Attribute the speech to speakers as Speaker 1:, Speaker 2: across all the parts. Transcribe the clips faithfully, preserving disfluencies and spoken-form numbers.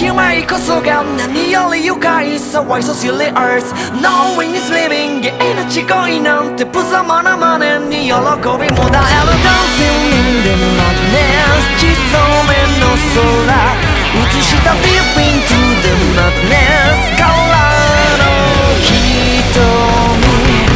Speaker 1: じまいこそが何より愉快さ Why so serious Knowing is living 命恋なんて無様な真似に喜びもだ Ever dancing in the madness 地染めの空映した Deep into the madness からの瞳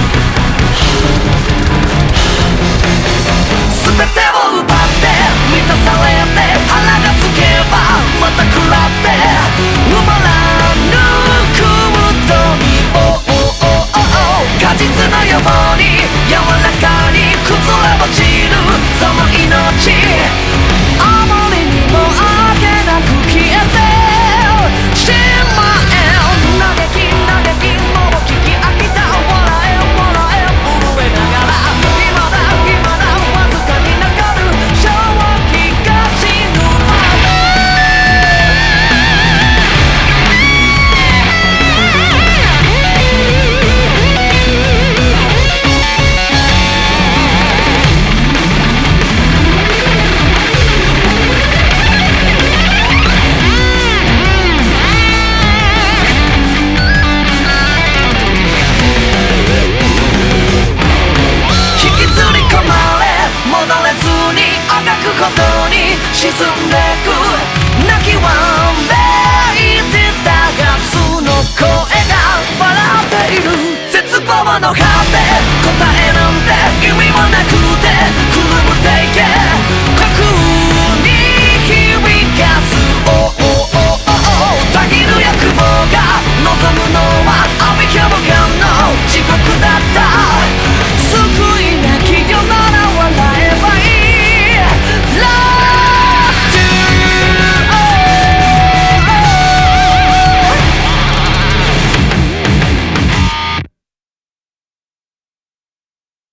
Speaker 1: 全てを奪って満たされて腹がすけばまた食らって埋まらぬ空に Oh oh oh oh oh 果実のように柔らかに崩れ落ちるその命あまりにもあけなく消えてしまえ嘆き嘆きもう聞き飽きた笑え笑え震えながら今だ今だわずかに残る正気が死ぬまことに沈んでく泣きわんでいてたがその声が笑っている絶望の果て答えなんて意味もなくて